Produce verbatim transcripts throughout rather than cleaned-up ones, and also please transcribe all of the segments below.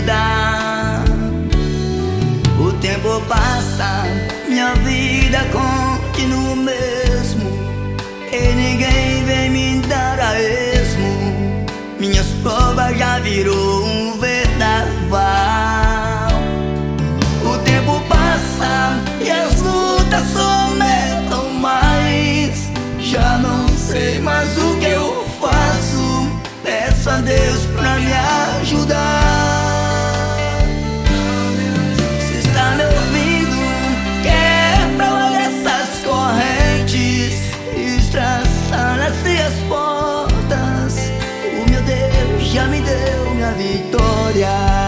ajudar. O tempo passa, minha vida continua o mesmo, e ninguém vem me dar a esmo. Minhas provas já virou um vendaval. O tempo passa e as lutas aumentam mais. Já não sei mais o que eu faço. Peço a Deus pra me ajudar. Se está me ouvindo, quebra logo essas correntes, estraçar as teias portas. O meu Deus já me deu minha vitória.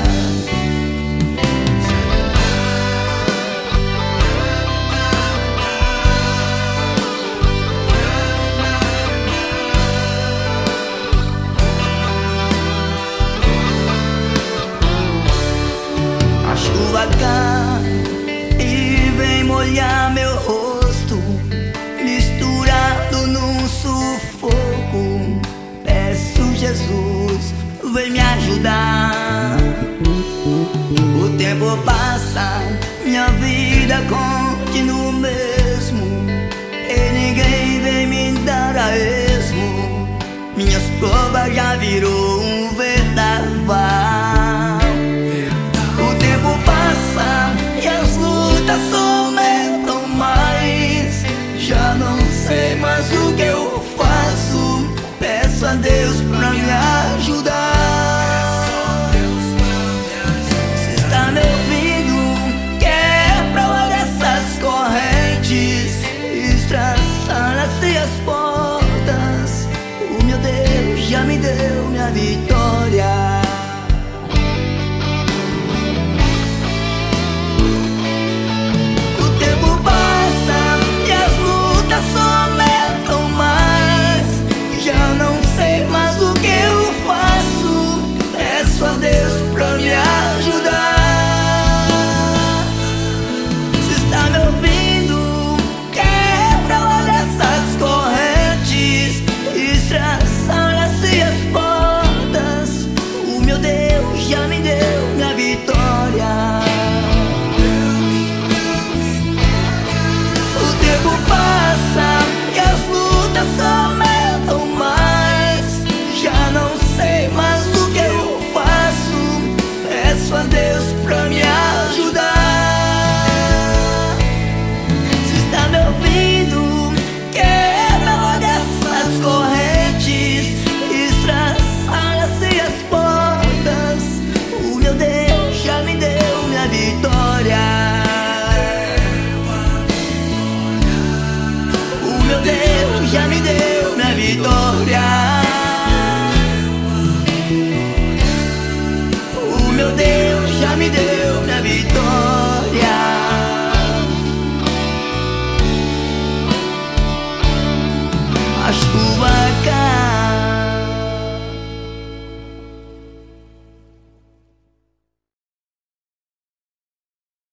E vem molhar meu rosto, misturado num sufoco. Peço, Jesus, vem me ajudar. O tempo passa, minha vida continua o mesmo, e ninguém vem me dar a esmo. Minhas provas já virou um vendaval. E as lutas aumentam mais. Já não sei mais o que eu faço. Peço a Deus pra me ajudar. Se está me ouvindo, quebra logo essas correntes, estraçar as teias portas. O meu Deus já me deu minha vitória. Já me deu minha vitória. O meu Deus